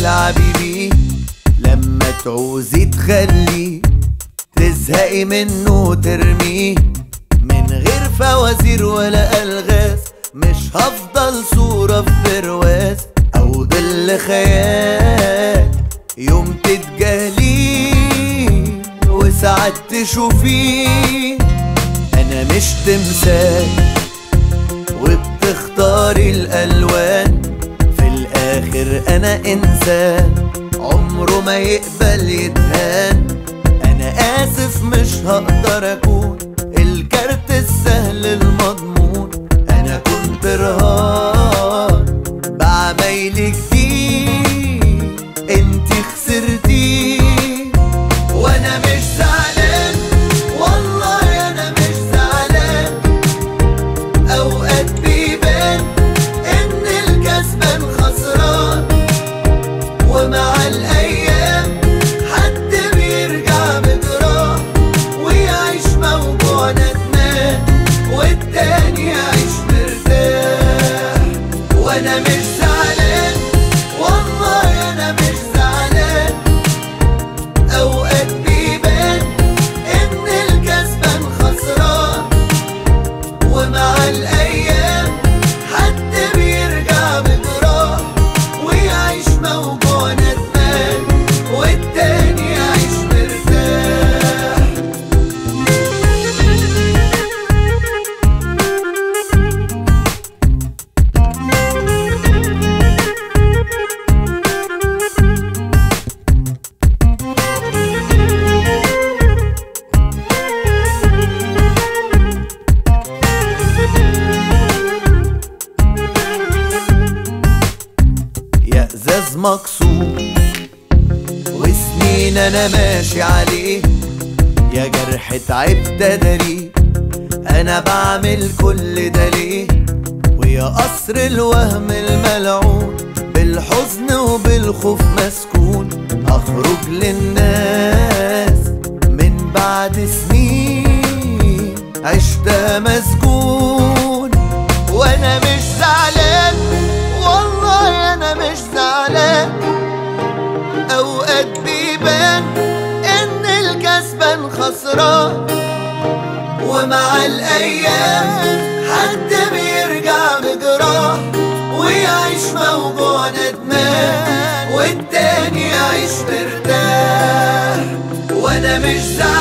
تلعبي بيه، لما تعوزي تخليه تزهقي منه ترميه، من غير فوازير ولا ألغاز. مش هفضل صورة في برواز أو ظل خيال يوم تتجاهليه وساعات تشوفيه. أنا مش تمثال وبتختاري الألوان، في الآخر أنا إنسان عمره ما يقبل يتهان. أنا آسف مش هقدر أكون الكارت السهل المضمون، أنا كنت رهان بعمايلك دي انتي خسرتي. وأنا مش زعلان والله أنا مش زعلان، أوقات بيبان إن الكسبان خسران، ومع الأيام حد بيرجع بجراح ويعيش موجوع ندمان والتاني يعيش مرتاح. وأنا مش زعلان والله أنا مش زعلان، أوقات بيبان إن الكسبان خسران، ومع الأيام حد بيرجع بجراح ويعيش موجوع ندمان والتاني يعيش مرتاح. يا ازاز مكسور وسنين انا ماشي عليه، يا جرح تعبت اداريه، انا بعمل كل ده ليه؟ ويا قصر الوهم الملعون بالحزن وبالخوف مسكون، اخرج للناس من بعد سنين عشتها مسجون. وانا مش زعلان والله انا مش زعلان، اوقات بيبان ان الكسبان خسران، ومع الايام حد بيرجع بجراح ويعيش موجوع ندمان والتاني يعيش مرتاح. وانا مش زعلان